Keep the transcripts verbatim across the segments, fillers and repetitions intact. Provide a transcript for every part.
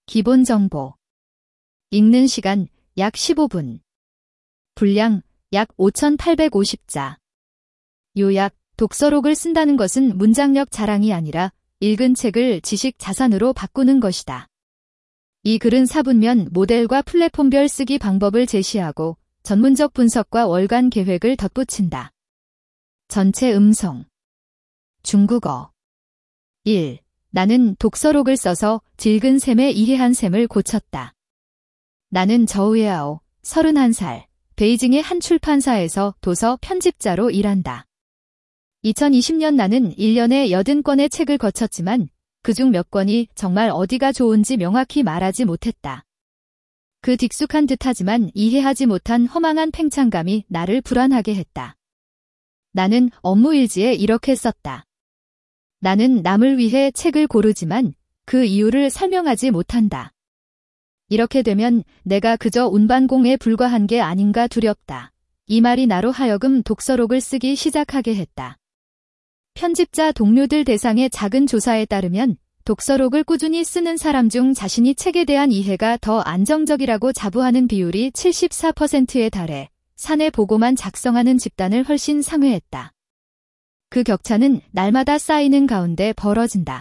기본 정보. 읽는 시간 약 십오 분. 분량 약 오천팔백오십 자. 요약. 독서록을 쓴다는 것은 문장력 자랑이 아니라 읽은 책을 지식 자산으로 바꾸는 것이다. 이 글은 사분면 모델과 플랫폼별 쓰기 방법을 제시하고 전문적 분석과 월간 계획을 덧붙인다. 전체 음성. 중국어. 일. 나는 독서록을 써서 질근 셈에 이해한 셈을 고쳤다. 나는 저우예아오, 서른한 살, 베이징의 한 출판사에서 도서 편집자로 일한다. 이천이십 년 나는 일 년에 여든 권의 책을 거쳤지만 그중 몇 권이 정말 어디가 좋은지 명확히 말하지 못했다. 그 딕숙한 듯하지만 이해하지 못한 허망한 팽창감이 나를 불안하게 했다. 나는 업무일지에 이렇게 썼다. 나는 남을 위해 책을 고르지만 그 이유를 설명하지 못한다. 이렇게 되면 내가 그저 운반공에 불과한 게 아닌가 두렵다. 이 말이 나로 하여금 독서록을 쓰기 시작하게 했다. 편집자 동료들 대상의 작은 조사에 따르면 독서록을 꾸준히 쓰는 사람 중 자신이 책에 대한 이해가 더 안정적이라고 자부하는 비율이 칠십사 퍼센트에 달해 사내 보고만 작성하는 집단을 훨씬 상회했다. 그 격차는 날마다 쌓이는 가운데 벌어진다.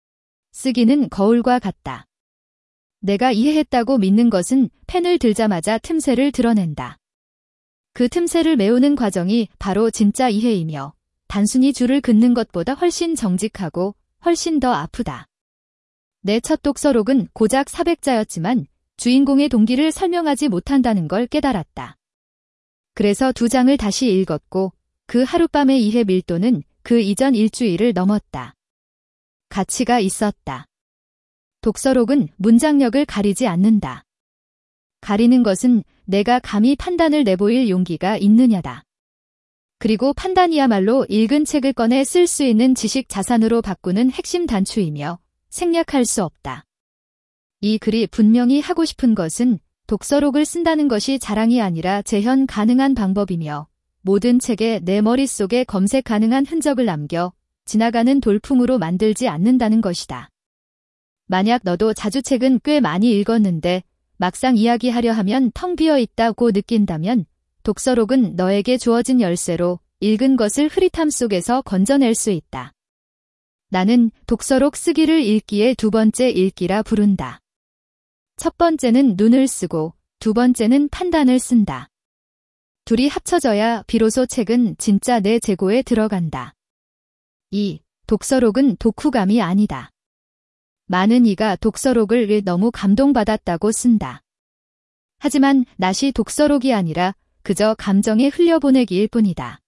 쓰기는 거울과 같다. 내가 이해했다고 믿는 것은 펜을 들자마자 틈새를 드러낸다. 그 틈새를 메우는 과정이 바로 진짜 이해이며 단순히 줄을 긋는 것보다 훨씬 정직하고 훨씬 더 아프다. 내 첫 독서록은 고작 사백 자였지만 주인공의 동기를 설명하지 못한다는 걸 깨달았다. 그래서 두 장을 다시 읽었고 그 하룻밤의 이해 밀도는 그 이전 일주일을 넘었다. 가치가 있었다. 독서록은 문장력을 가리지 않는다. 가리는 것은 내가 감히 판단을 내보일 용기가 있느냐다. 그리고 판단이야말로 읽은 책을 꺼내 쓸 수 있는 지식 자산으로 바꾸는 핵심 단추이며 생략할 수 없다. 이 글이 분명히 하고 싶은 것은 독서록을 쓴다는 것이 자랑이 아니라 재현 가능한 방법이며 모든 책에 내 머릿속에 검색 가능한 흔적을 남겨 지나가는 돌풍으로 만들지 않는다는 것이다. 만약 너도 자주 책은 꽤 많이 읽었는데 막상 이야기하려 하면 텅 비어 있다고 느낀다면 독서록은 너에게 주어진 열쇠로 읽은 것을 흐릿함 속에서 건져낼 수 있다. 나는 독서록 쓰기를 읽기의 두 번째 읽기라 부른다. 첫 번째는 눈을 쓰고 두 번째는 판단을 쓴다. 둘이 합쳐져야 비로소 책은 진짜 내 재고에 들어간다. 이. 독서록은 독후감이 아니다. 많은 이가 독서록을 너무 감동받았다고 쓴다. 하지만 낫이 독서록이 아니라 그저 감정에 흘려보내기일 뿐이다.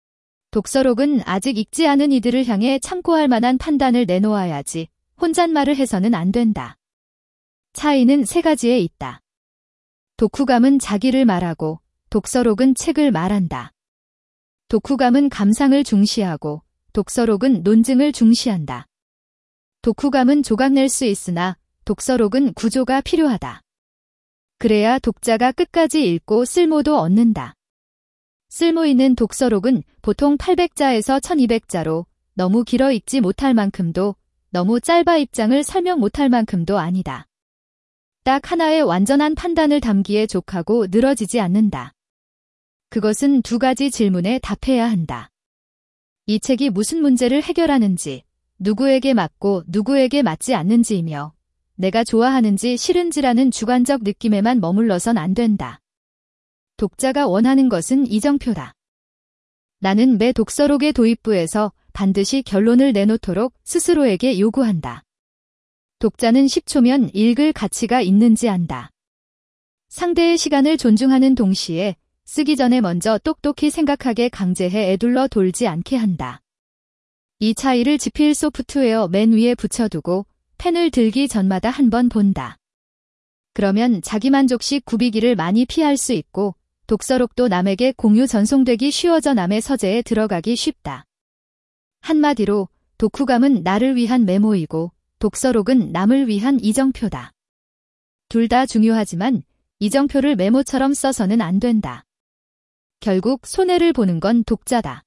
독서록은 아직 읽지 않은 이들을 향해 참고할 만한 판단을 내놓아야지 혼잣말을 해서는 안 된다. 차이는 세 가지에 있다. 독후감은 자기를 말하고 독서록은 책을 말한다. 독후감은 감상을 중시하고 독서록은 논증을 중시한다. 독후감은 조각낼 수 있으나 독서록은 구조가 필요하다. 그래야 독자가 끝까지 읽고 쓸모도 얻는다. 쓸모 있는 독서록은 보통 팔백 자에서 천이백 자로 너무 길어 읽지 못할 만큼도 너무 짧아 입장을 설명 못할 만큼도 아니다. 딱 하나의 완전한 판단을 담기에 족하고 늘어지지 않는다. 그것은 두 가지 질문에 답해야 한다. 이 책이 무슨 문제를 해결하는지, 누구에게 맞고 누구에게 맞지 않는지이며 내가 좋아하는지 싫은지라는 주관적 느낌에만 머물러선 안 된다. 독자가 원하는 것은 이정표다. 나는 매 독서록의 도입부에서 반드시 결론을 내놓도록 스스로에게 요구한다. 독자는 십 초면 읽을 가치가 있는지 안다. 상대의 시간을 존중하는 동시에 쓰기 전에 먼저 똑똑히 생각하게 강제해 애둘러 돌지 않게 한다. 이 차이를 지필 소프트웨어 맨 위에 붙여두고 펜을 들기 전마다 한 번 본다. 그러면 자기만족식 구비기를 많이 피할 수 있고 독서록도 남에게 공유 전송되기 쉬워져 남의 서재에 들어가기 쉽다. 한마디로 독후감은 나를 위한 메모이고 독서록은 남을 위한 이정표다. 둘 다 중요하지만 이정표를 메모처럼 써서는 안 된다. 결국 손해를 보는 건 독자다.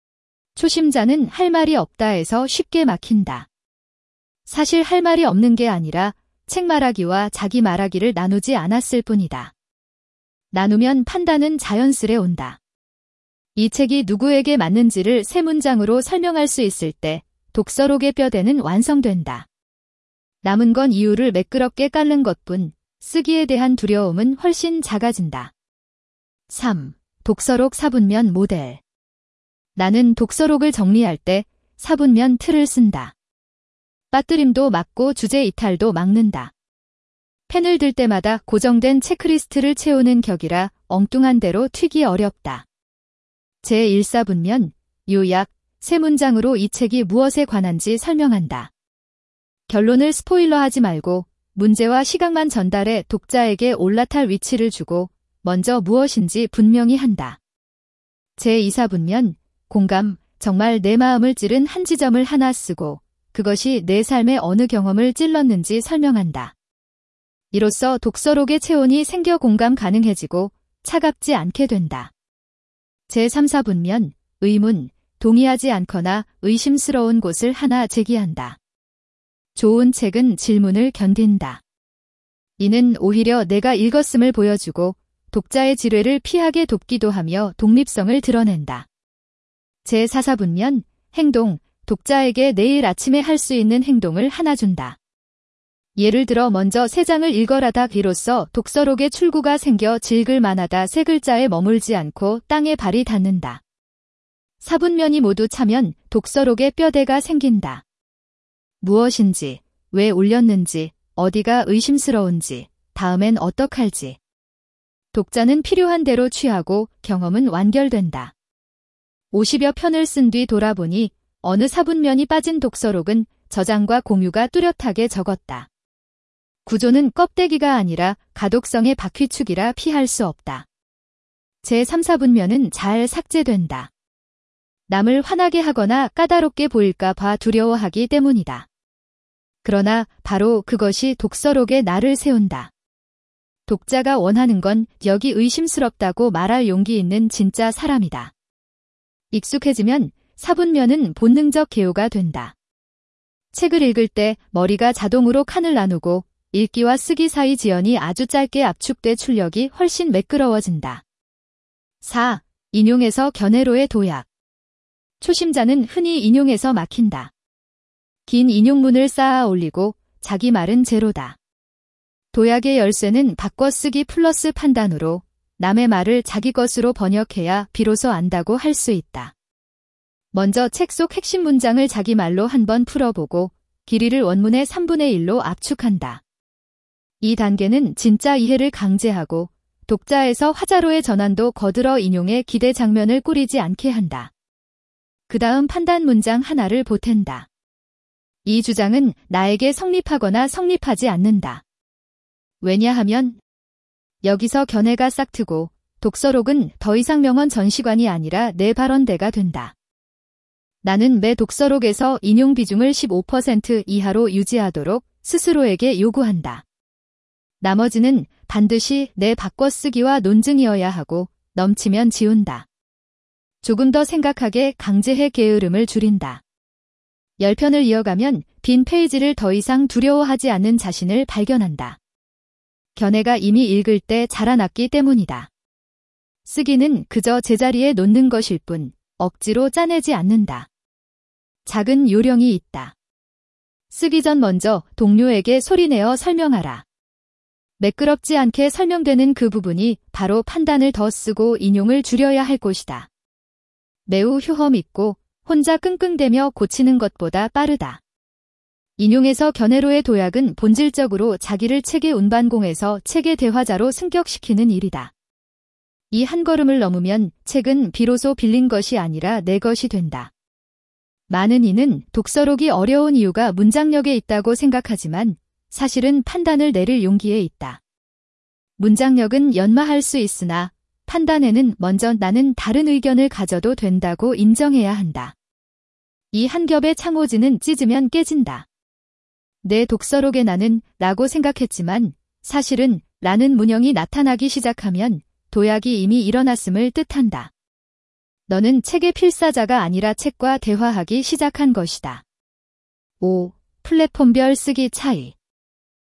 초심자는 할 말이 없다 해서 쉽게 막힌다. 사실 할 말이 없는 게 아니라 책 말하기와 자기 말하기를 나누지 않았을 뿐이다. 나누면 판단은 자연스레 온다. 이 책이 누구에게 맞는지를 세 문장으로 설명할 수 있을 때 독서록의 뼈대는 완성된다. 남은 건 이유를 매끄럽게 깔는 것뿐, 쓰기에 대한 두려움은 훨씬 작아진다. 삼. 독서록 사분면 모델. 나는 독서록을 정리할 때 사분면 틀을 쓴다. 빠뜨림도 막고 주제 이탈도 막는다. 펜을 들 때마다 고정된 체크리스트를 채우는 격이라 엉뚱한 대로 튀기 어렵다. 제일 사분면, 요약, 세 문장으로 이 책이 무엇에 관한지 설명한다. 결론을 스포일러하지 말고 문제와 시각만 전달해 독자에게 올라탈 위치를 주고 먼저 무엇인지 분명히 한다. 제이 사분면, 공감, 정말 내 마음을 찌른 한 지점을 하나 쓰고 그것이 내 삶의 어느 경험을 찔렀는지 설명한다. 이로써 독서록의 체온이 생겨 공감 가능해지고 차갑지 않게 된다. 제삼 사분면, 의문, 동의하지 않거나 의심스러운 곳을 하나 제기한다. 좋은 책은 질문을 견딘다. 이는 오히려 내가 읽었음을 보여주고 독자의 지뢰를 피하게 돕기도 하며 독립성을 드러낸다. 제사 사분면, 행동, 독자에게 내일 아침에 할 수 있는 행동을 하나 준다. 예를 들어 먼저 세 장을 읽어라다 이로써 독서록의 출구가 생겨 질글 만하다 세 글자에 머물지 않고 땅에 발이 닿는다. 사분면이 모두 차면 독서록의 뼈대가 생긴다. 무엇인지, 왜 올렸는지, 어디가 의심스러운지, 다음엔 어떡할지. 독자는 필요한 대로 취하고 경험은 완결된다. 오십여 편을 쓴 뒤 돌아보니 어느 사분면이 빠진 독서록은 저장과 공유가 뚜렷하게 적었다. 구조는 껍데기가 아니라 가독성의 바퀴축이라 피할 수 없다. 제삼 사분면은 잘 삭제된다. 남을 화나게 하거나 까다롭게 보일까 봐 두려워하기 때문이다. 그러나 바로 그것이 독서록에 나를 세운다. 독자가 원하는 건 여기 의심스럽다고 말할 용기 있는 진짜 사람이다. 익숙해지면 사분면은 본능적 개요가 된다. 책을 읽을 때 머리가 자동으로 칸을 나누고 읽기와 쓰기 사이 지연이 아주 짧게 압축돼 출력이 훨씬 매끄러워진다. 사. 인용에서 견해로의 도약. 초심자는 흔히 인용에서 막힌다. 긴 인용문을 쌓아 올리고 자기 말은 제로다. 도약의 열쇠는 바꿔쓰기 플러스 판단으로 남의 말을 자기 것으로 번역해야 비로소 안다고 할 수 있다. 먼저 책 속 핵심 문장을 자기 말로 한번 풀어보고 길이를 원문의 삼분의 일로 압축한다. 이 단계는 진짜 이해를 강제하고 독자에서 화자로의 전환도 거들어 인용의 기대 장면을 꾸리지 않게 한다. 그 다음 판단 문장 하나를 보탠다. 이 주장은 나에게 성립하거나 성립하지 않는다. 왜냐하면 여기서 견해가 싹트고 독서록은 더 이상 명언 전시관이 아니라 내 발언대가 된다. 나는 매 독서록에서 인용 비중을 십오 퍼센트 이하로 유지하도록 스스로에게 요구한다. 나머지는 반드시 내 바꿔쓰기와 논증이어야 하고 넘치면 지운다. 조금 더 생각하게 강제해 게으름을 줄인다. 열 편을 이어가면 빈 페이지를 더 이상 두려워하지 않는 자신을 발견한다. 견해가 이미 읽을 때 자라났기 때문이다. 쓰기는 그저 제자리에 놓는 것일 뿐 억지로 짜내지 않는다. 작은 요령이 있다. 쓰기 전 먼저 동료에게 소리내어 설명하라. 매끄럽지 않게 설명되는 그 부분이 바로 판단을 더 쓰고 인용을 줄여야 할 곳이다. 매우 효험 있고 혼자 끙끙대며 고치는 것보다 빠르다. 인용에서 견해로의 도약은 본질적으로 자기를 책의 운반공에서 책의 대화자로 승격시키는 일이다. 이 한 걸음을 넘으면 책은 비로소 빌린 것이 아니라 내 것이 된다. 많은 이는 독서록이 어려운 이유가 문장력에 있다고 생각하지만 사실은 판단을 내릴 용기에 있다. 문장력은 연마할 수 있으나 판단에는 먼저 나는 다른 의견을 가져도 된다고 인정해야 한다. 이 한 겹의 창호지는 찢으면 깨진다. 내 독서록의 나는 라고 생각했지만 사실은 라는 문형이 나타나기 시작하면 도약이 이미 일어났음을 뜻한다. 너는 책의 필사자가 아니라 책과 대화하기 시작한 것이다. 오. 플랫폼별 쓰기 차이.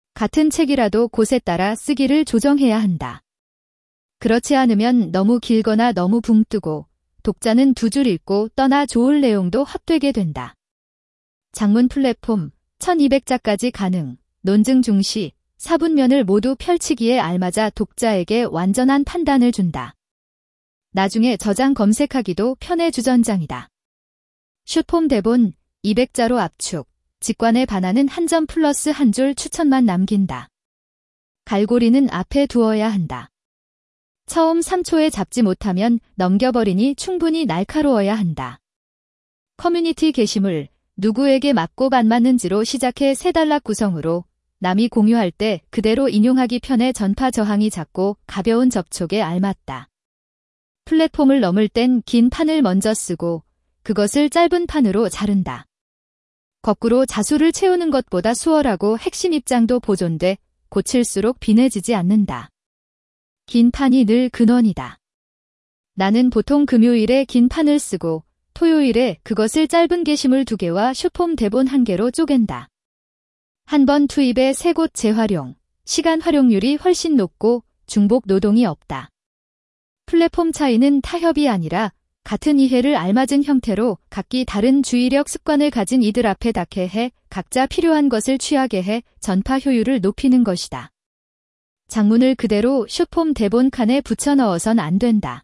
같은 책이라도 곳에 따라 쓰기를 조정해야 한다. 그렇지 않으면 너무 길거나 너무 붕 뜨고 독자는 두 줄 읽고 떠나 좋을 내용도 헛되게 된다. 장문 플랫폼 천이백 자까지 가능, 논증 중시, 사분면을 모두 펼치기에 알맞아 독자에게 완전한 판단을 준다. 나중에 저장 검색하기도 편해주전장이다. 숏폼 대본 이백 자로 압축, 직관에 반하는 한 점 플러스 한 줄 추천만 남긴다. 갈고리는 앞에 두어야 한다. 처음 삼 초에 잡지 못하면 넘겨버리니 충분히 날카로워야 한다. 커뮤니티 게시물, 누구에게 맞고 안 맞는지로 시작해 세 단락 구성으로 남이 공유할 때 그대로 인용하기 편해 전파 저항이 작고 가벼운 접촉에 알맞다. 플랫폼을 넘을 땐 긴 판을 먼저 쓰고 그것을 짧은 판으로 자른다. 거꾸로 자수를 채우는 것보다 수월하고 핵심 입장도 보존돼 고칠수록 빈해지지 않는다. 긴 판이 늘 근원이다. 나는 보통 금요일에 긴 판을 쓰고 토요일에 그것을 짧은 게시물 두 개와 숏폼 대본 한 개로 쪼갠다. 한 번 투입에 세 곳 재활용, 시간 활용률이 훨씬 높고 중복 노동이 없다. 플랫폼 차이는 타협이 아니라 같은 이해를 알맞은 형태로 각기 다른 주의력 습관을 가진 이들 앞에 닿게 해 각자 필요한 것을 취하게 해 전파 효율을 높이는 것이다. 장문을 그대로 숏폼 대본 칸에 붙여 넣어선 안 된다.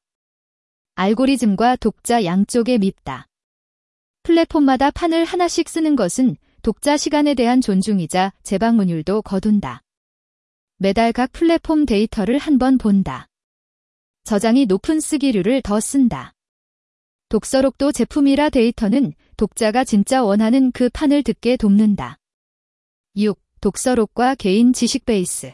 알고리즘과 독자 양쪽에 밉다. 플랫폼마다 판을 하나씩 쓰는 것은 독자 시간에 대한 존중이자 재방문율도 거둔다. 매달 각 플랫폼 데이터를 한번 본다. 저장이 높은 쓰기류를 더 쓴다. 독서록도 제품이라 데이터는 독자가 진짜 원하는 그 판을 듣게 돕는다. 육. 독서록과 개인 지식 베이스.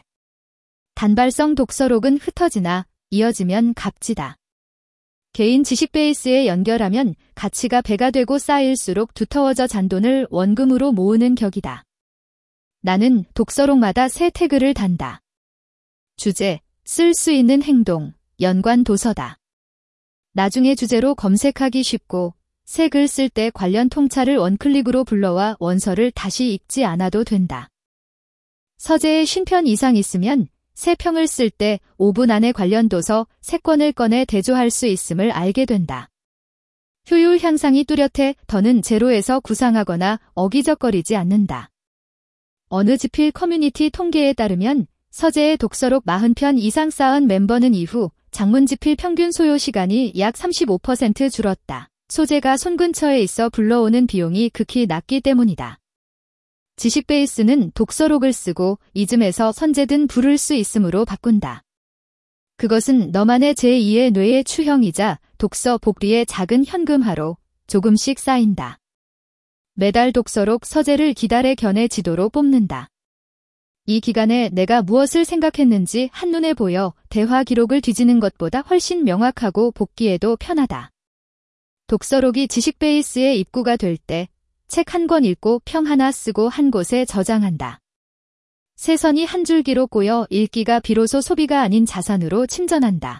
단발성 독서록은 흩어지나 이어지면 값지다. 개인 지식 베이스에 연결하면 가치가 배가 되고 쌓일수록 두터워져 잔돈을 원금으로 모으는 격이다. 나는 독서록마다 새 태그를 단다. 주제, 쓸 수 있는 행동, 연관 도서다. 나중에 주제로 검색하기 쉽고 새 글 쓸 때 관련 통찰을 원클릭으로 불러와 원서를 다시 읽지 않아도 된다. 서재에 쉰 편 이상 있으면 새 평을 쓸 때 오 분 안에 관련 도서 세 권을 꺼내 대조할 수 있음을 알게 된다. 효율 향상이 뚜렷해 더는 제로에서 구상하거나 어기적거리지 않는다. 어느 지필 커뮤니티 통계에 따르면 서재의 독서록 사십 편 이상 쌓은 멤버는 이후 장문 지필 평균 소요 시간이 약 삼십오 퍼센트 줄었다. 소재가 손 근처에 있어 불러오는 비용이 극히 낮기 때문이다. 지식 베이스는 독서록을 쓰고 잊음에서 선제든 부를 수 있음으로 바꾼다. 그것은 너만의 제이의 뇌의 추형이자 독서 복리의 작은 현금화로 조금씩 쌓인다. 매달 독서록 서재를 기다려 견해 지도로 뽑는다. 이 기간에 내가 무엇을 생각했는지 한눈에 보여 대화 기록을 뒤지는 것보다 훨씬 명확하고 복기에도 편하다. 독서록이 지식 베이스의 입구가 될 때 책 한 권 읽고 평 하나 쓰고 한 곳에 저장한다. 세선이 한 줄기로 꼬여 읽기가 비로소 소비가 아닌 자산으로 침전한다.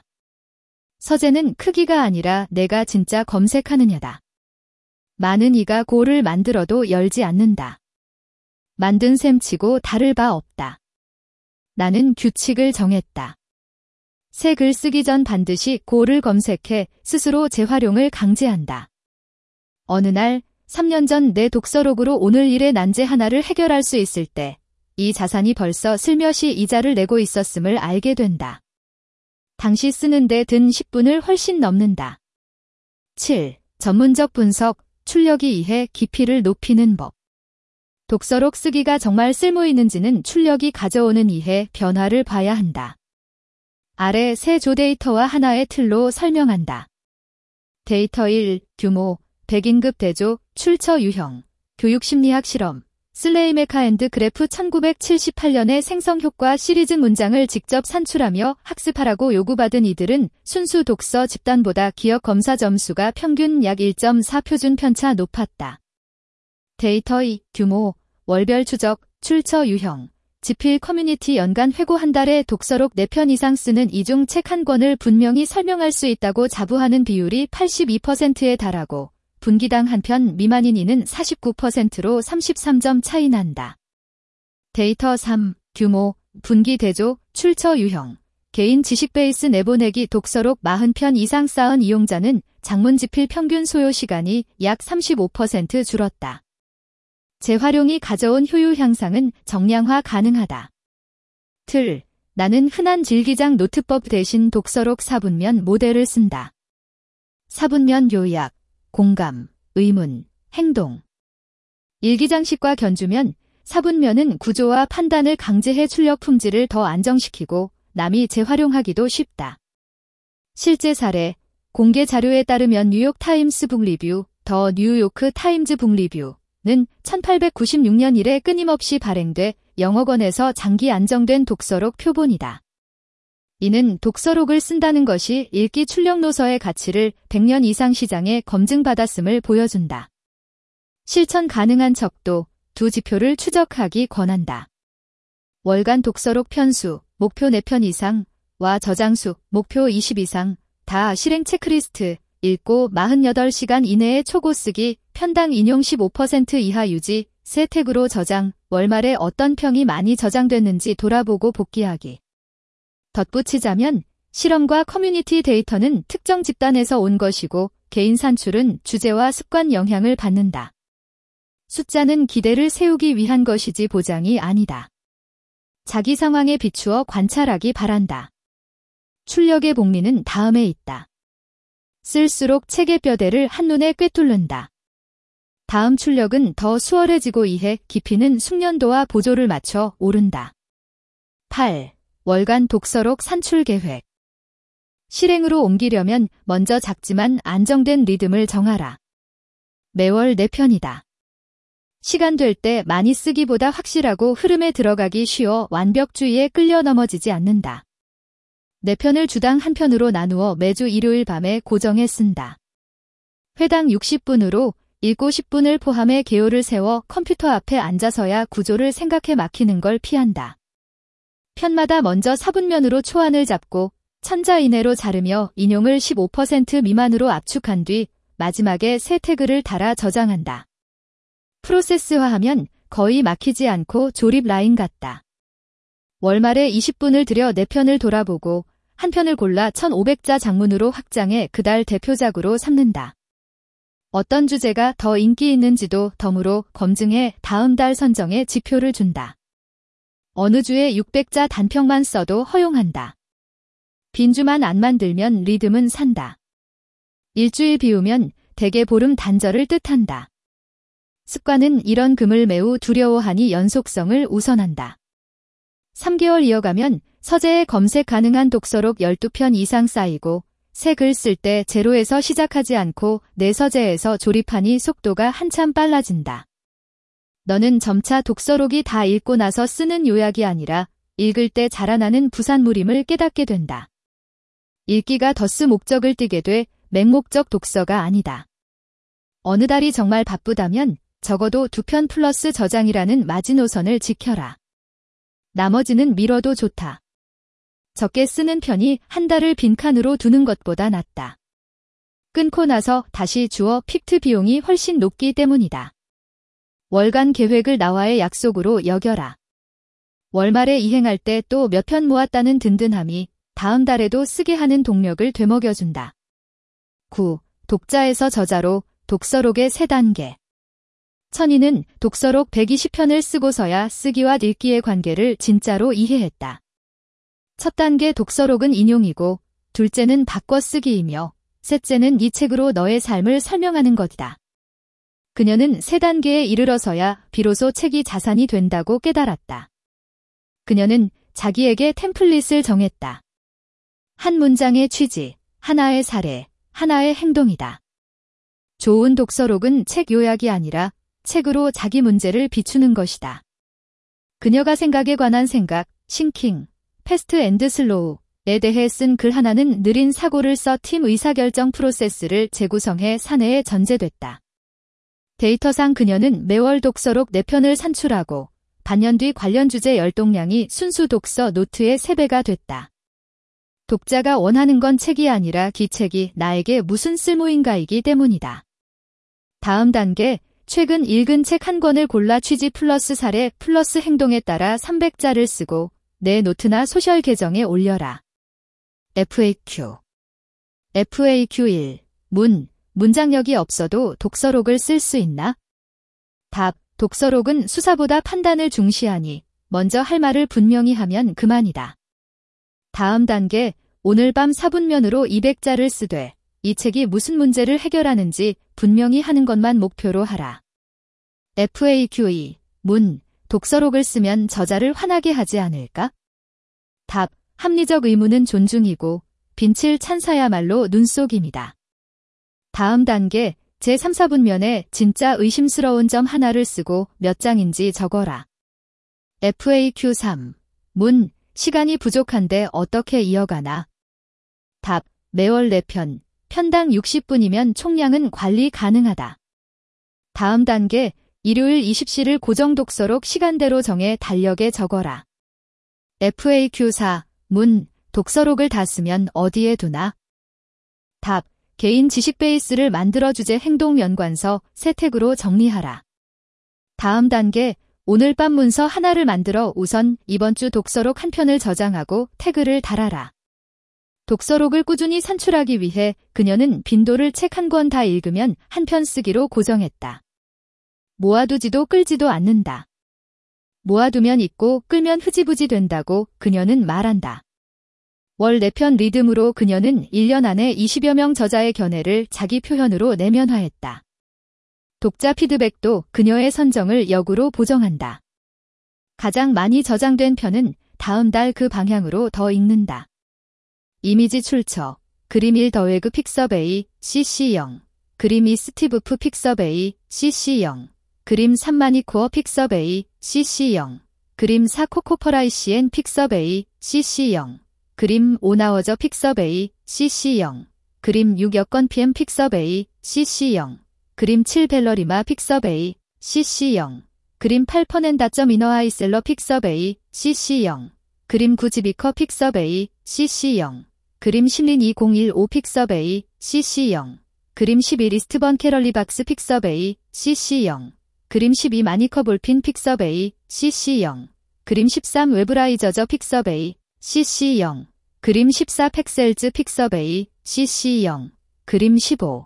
서재는 크기가 아니라 내가 진짜 검색하느냐다. 많은 이가 고를 만들어도 열지 않는다. 만든 셈치고 다를 바 없다. 나는 규칙을 정했다. 새 글 쓰기 전 반드시 고를 검색해 스스로 재활용을 강제한다. 어느 날 삼 년 전 내 독서록으로 오늘 일의 난제 하나를 해결할 수 있을 때 이 자산이 벌써 슬며시 이자를 내고 있었음을 알게 된다. 당시 쓰는데 든 십 분을 훨씬 넘는다. 칠. 전문적 분석, 출력이 이해 깊이를 높이는 법. 독서록 쓰기가 정말 쓸모 있는지는 출력이 가져오는 이해, 변화를 봐야 한다. 아래 세 조 데이터와 하나의 틀로 설명한다. 데이터 일. 규모, 백인급 대조, 출처 유형, 교육심리학 실험, 슬레이메카 앤드 그래프 천구백칠십팔 년의 생성효과 시리즈 문장을 직접 산출하며 학습하라고 요구받은 이들은 순수 독서 집단보다 기억 검사 점수가 평균 약 일 점 사 표준 편차 높았다. 데이터 이. 규모, 월별 추적, 출처 유형, 지필 커뮤니티 연간 회고 한 달에 독서록 네 편 이상 쓰는 이중 책 한 권을 분명히 설명할 수 있다고 자부하는 비율이 팔십이 퍼센트에 달하고 분기당 한 편 미만인 이는 사십구 퍼센트로 삼십삼 점 차이 난다. 데이터 삼. 규모, 분기 대조, 출처 유형, 개인 지식 베이스 내보내기 독서록 사십 편 이상 쌓은 이용자는 장문집필 평균 소요 시간이 약 삼십오 퍼센트 줄었다. 재활용이 가져온 효율 향상은 정량화 가능하다. 틀, 나는 흔한 질기장 노트법 대신 독서록 사분면 모델을 쓴다. 사분면 요약, 공감, 의문, 행동. 일기장식과 견주면 사분면은 구조와 판단을 강제해 출력 품질을 더 안정시키고 남이 재활용하기도 쉽다. 실제 사례, 공개 자료에 따르면 뉴욕타임스 북리뷰, 더 뉴요크 타임즈 북리뷰는 천팔백구십육 년 이래 끊임없이 발행돼 영어권에서 장기 안정된 독서록 표본이다. 이는 독서록을 쓴다는 것이 읽기 출력노서의 가치를 백 년 이상 시장에 검증받았음을 보여준다. 실천 가능한 척도, 두 지표를 추적하기 권한다. 월간 독서록 편수, 목표 네 편 이상와 저장수, 목표 이십 이상, 다 실행 체크리스트, 읽고 사십팔 시간 이내에 초고 쓰기, 편당 인용 십오 퍼센트 이하 유지, 새 태그로 저장, 월말에 어떤 평이 많이 저장됐는지 돌아보고 복귀하기. 덧붙이자면 실험과 커뮤니티 데이터는 특정 집단에서 온 것이고 개인 산출은 주제와 습관 영향을 받는다. 숫자는 기대를 세우기 위한 것이지 보장이 아니다. 자기 상황에 비추어 관찰하기 바란다. 출력의 복리는 다음에 있다. 쓸수록 책의 뼈대를 한눈에 꿰뚫는다. 다음 출력은 더 수월해지고 이해 깊이는 숙련도와 보조를 맞춰 오른다. 팔. 월간 독서록 산출 계획. 실행으로 옮기려면 먼저 작지만 안정된 리듬을 정하라. 매월 네 편이다. 시간 될 때 많이 쓰기보다 확실하고 흐름에 들어가기 쉬워 완벽주의에 끌려 넘어지지 않는다. 네 편을 주당 한 편으로 나누어 매주 일요일 밤에 고정해 쓴다. 회당 육십 분으로 읽고 십 분을 포함해 개요를 세워 컴퓨터 앞에 앉아서야 구조를 생각해 막히는 걸 피한다. 편마다 먼저 사분면으로 초안을 잡고 천자 이내로 자르며 인용을 십오 퍼센트 미만으로 압축한 뒤 마지막에 새 태그를 달아 저장한다. 프로세스화하면 거의 막히지 않고 조립 라인 같다. 월말에 이십 분을 들여 네 편을 돌아보고 한 편을 골라 천오백 자 장문으로 확장해 그달 대표작으로 삼는다. 어떤 주제가 더 인기 있는지도 덤으로 검증해 다음 달 선정에 지표를 준다. 어느 주에 육백 자 단평만 써도 허용한다. 빈주만 안 만들면 리듬은 산다. 일주일 비우면 대개 보름 단절을 뜻한다. 습관은 이런 금을 매우 두려워하니 연속성을 우선한다. 삼 개월 이어가면 서재에 검색 가능한 독서록 열두 편 이상 쌓이고 새 글 쓸 때 제로에서 시작하지 않고 내 서재에서 조립하니 속도가 한참 빨라진다. 너는 점차 독서록이 다 읽고 나서 쓰는 요약이 아니라 읽을 때 자라나는 부산물임을 깨닫게 된다. 읽기가 덧스 목적을 띠게 돼 맹목적 독서가 아니다. 어느 달이 정말 바쁘다면 적어도 두 편 플러스 저장이라는 마지노선을 지켜라. 나머지는 미뤄도 좋다. 적게 쓰는 편이 한 달을 빈칸으로 두는 것보다 낫다. 끊고 나서 다시 주어 픽트 비용이 훨씬 높기 때문이다. 월간 계획을 나와의 약속으로 여겨라. 월말에 이행할 때 또 몇 편 모았다는 든든함이 다음 달에도 쓰게 하는 동력을 되먹여준다. 구. 독자에서 저자로 독서록의 세 단계. 천이는 독서록 백이십 편을 쓰고서야 쓰기와 읽기의 관계를 진짜로 이해했다. 첫 단계 독서록은 인용이고 둘째는 바꿔 쓰기이며 셋째는 이 책으로 너의 삶을 설명하는 것이다. 그녀는 세 단계에 이르러서야 비로소 책이 자산이 된다고 깨달았다. 그녀는 자기에게 템플릿을 정했다. 한 문장의 취지, 하나의 사례, 하나의 행동이다. 좋은 독서록은 책 요약이 아니라 책으로 자기 문제를 비추는 것이다. 그녀가 생각에 관한 생각, 싱킹, 패스트 앤드 슬로우에 대해 쓴 글 하나는 느린 사고를 써 팀 의사결정 프로세스를 재구성해 사내에 전제됐다. 데이터상 그녀는 매월 독서록 네 편을 산출하고 반년 뒤 관련 주제 열독량이 순수 독서 노트의 세 배가 됐다. 독자가 원하는 건 책이 아니라 기책이 나에게 무슨 쓸모인가이기 때문이다. 다음 단계, 최근 읽은 책 한 권을 골라 취지 플러스 사례 플러스 행동에 따라 삼백 자를 쓰고 내 노트나 소셜 계정에 올려라. 에프에이큐 에프에이큐 일. 문, 문장력이 없어도 독서록을 쓸 수 있나? 답, 독서록은 수사보다 판단을 중시하니 먼저 할 말을 분명히 하면 그만이다. 다음 단계, 오늘 밤 사 분면으로 이백 자를 쓰되 이 책이 무슨 문제를 해결하는지 분명히 하는 것만 목표로 하라. 에프에이큐 이. 문, 독서록을 쓰면 저자를 화나게 하지 않을까? 답, 합리적 의무는 존중이고 빈칠 찬사야말로 눈속임이다. 다음 단계, 제삼, 사 분면에 진짜 의심스러운 점 하나를 쓰고 몇 장인지 적어라. 에프에이큐 삼. 문, 시간이 부족한데 어떻게 이어가나? 답, 매월 네 편, 편당 육십 분이면 총량은 관리 가능하다. 다음 단계, 일요일 이십 시를 고정 독서록 시간대로 정해 달력에 적어라. 에프에이큐 사. 문, 독서록을 다 쓰면 어디에 두나? 답, 개인 지식 베이스를 만들어 주제 행동 연관서 세 태그로 정리하라. 다음 단계, 오늘 밤 문서 하나를 만들어 우선 이번 주 독서록 한 편을 저장하고 태그를 달아라. 독서록을 꾸준히 산출하기 위해 그녀는 빈도를 책 한 권 다 읽으면 한 편 쓰기로 고정했다. 모아두지도 끌지도 않는다. 모아두면 있고 끌면 흐지부지 된다고 그녀는 말한다. 월 네 편 리듬으로 그녀는 일 년 안에 이십여 명 저자의 견해를 자기 표현으로 내면화했다. 독자 피드백도 그녀의 선정을 역으로 보정한다. 가장 많이 저장된 편은 다음 달 그 방향으로 더 읽는다. 이미지 출처, 그림 일 더웨그 픽서베이, 씨씨 영, 그림 이 스티브프 픽서베이, 씨씨 영, 그림 삼 마니코어 픽서베이, 씨씨 영, 그림 사 코코퍼라이시엔 픽서베이, 씨씨 영, 그림 오 나워저 픽서베이, 씨씨 영, 그림 육 여건 피엠 픽서베이, 씨씨 영, 그림 칠 벨러리마 픽서베이, 씨씨 영, 그림 팔 퍼넨다점 이너하이셀러 픽서베이, 씨씨 영, 그림 구 지비커 픽서베이, 씨씨 영, 그림 십린 이공일오 픽서베이, 씨씨 영, 그림 십일 이스트번 캐럴리박스 픽서베이, 씨씨 영, 그림 십이 마니커 볼핀 픽서베이, 씨씨 영, 그림 십삼 웨브라이저저 픽서베이, 씨씨 영, 그림 십사 팩셀즈 픽서베이, 씨씨 영, 그림 십오.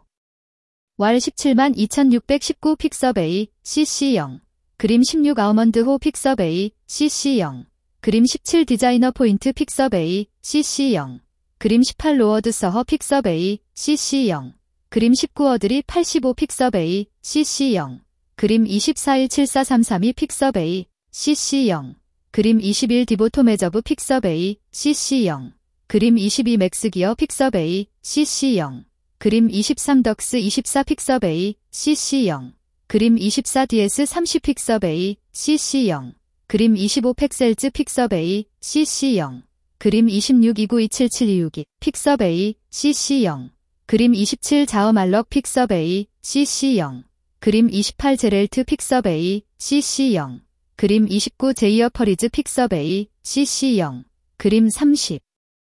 왈 십칠만 이천육백십구 픽서베이, 씨씨 영, 그림 십육 아우먼드호 픽서베이, 씨씨 영, 그림 십칠 디자이너 포인트 픽서베이, 씨씨 영, 그림 십팔 로어드 서허 픽서베이, 씨씨 영, 그림 십구 어드리 팔십오 픽서베이, 씨씨 영, 그림 이십사 일칠사삼삼이 픽서베이, 씨씨 영, 그림 이십일 디보토메저브 픽서베이, 씨씨 영, 그림 이십이 맥스기어 픽서베이, 씨씨 영, 그림 이십삼 덕스 이십사 픽서베이, 씨씨 영, 그림 이십사 디에스 삼십 픽서베이, 씨씨 영, 그림 이십오 팩셀즈 픽서베이, 씨씨 영, 그림 이십육 이구이칠칠이육이 픽서베이, 씨씨 영, 그림 이십칠 자어말럭 픽서베이, 씨씨 영, 그림 이십팔 제렐트 픽서베이, 씨씨 영, 그림 이십구 제이어 퍼리즈 픽서베이, 씨씨 영, 그림 삼십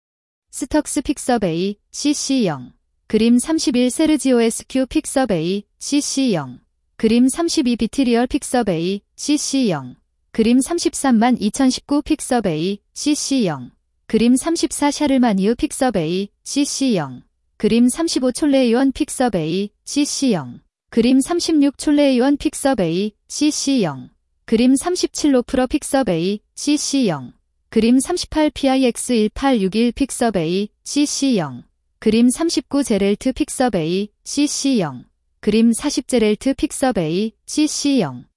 스턱스 픽서베이, 씨씨 영, 그림 삼십일 세르지오 에스큐 픽서베이, 씨씨 영, 그림 삼십이 비티리얼 픽서베이, 씨씨 영, 그림 삼십삼만 이천십구 픽서베이, 씨씨 영, 그림 삼십사 샤를마니우 픽서베이, 씨씨 영, 그림 삼십오 촐레이원 픽서베이, 씨씨 영, 그림 삼십육 촐레이원 픽서베이, 씨씨 영, 그림 삼십칠 로프러 픽서베이, 씨씨 영, 그림 삼십팔 피아이엑스 일팔육일 픽서베이, 씨씨 영, 그림 삼십구 제렐트 픽서베이, 씨씨 영, 그림 사십 제렐트 픽서베이, 씨씨 영,